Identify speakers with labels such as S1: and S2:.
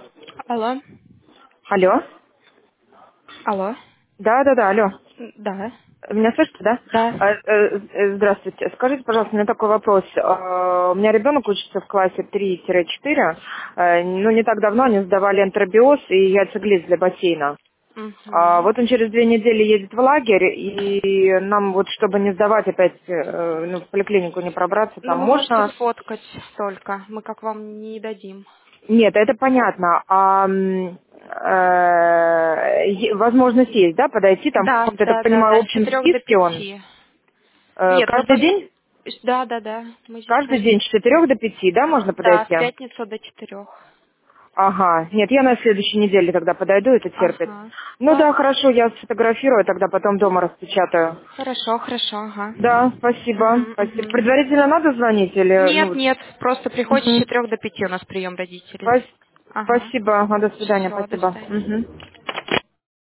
S1: Алло.
S2: Алло.
S1: Алло.
S2: Да, алло.
S1: Да.
S2: Меня слышите, да?
S1: Да.
S2: Здравствуйте. Скажите, пожалуйста, у меня такой вопрос. У меня ребенок учится в классе 3-4. Ну, не так давно они сдавали энтеробиоз и яйцеглиз для бассейна.
S1: Угу.
S2: Вот он через 2 недели едет в лагерь, и нам вот, чтобы не сдавать опять, ну, в поликлинику не пробраться,
S1: Ну,
S2: там
S1: вы можете
S2: можно...
S1: сфоткать только. Мы как вам не дадим.
S2: Нет, это понятно. Возможность есть, да, подойти, там в
S1: Да,
S2: каком-то, я так
S1: да, да,
S2: понимаю,
S1: да. С
S2: общем
S1: 4 до 5.
S2: списке он
S1: Нет, мы
S2: каждый день?
S1: Да, да, да. Мы здесь
S2: Каждый
S1: можем.
S2: день с 4 до 5, да, можно
S1: Да,
S2: подойти?
S1: в пятницу до 4.
S2: Ага, нет, я на следующей неделе тогда подойду, это терпит.
S1: Ага.
S2: Ну да,
S1: Ладно.
S2: хорошо, я сфотографирую, тогда потом дома распечатаю.
S1: Хорошо, хорошо, ага.
S2: Да, спасибо,
S1: Угу,
S2: спасибо.
S1: угу.
S2: Предварительно надо звонить или, ну,
S1: Нет,
S2: вот?
S1: нет, просто приходите с
S2: Мгм.
S1: 4 до 5 у нас прием родителей. Ага.
S2: Спасибо, до свидания,
S1: Все, до
S2: спасибо.
S1: свидания.
S2: Мгм.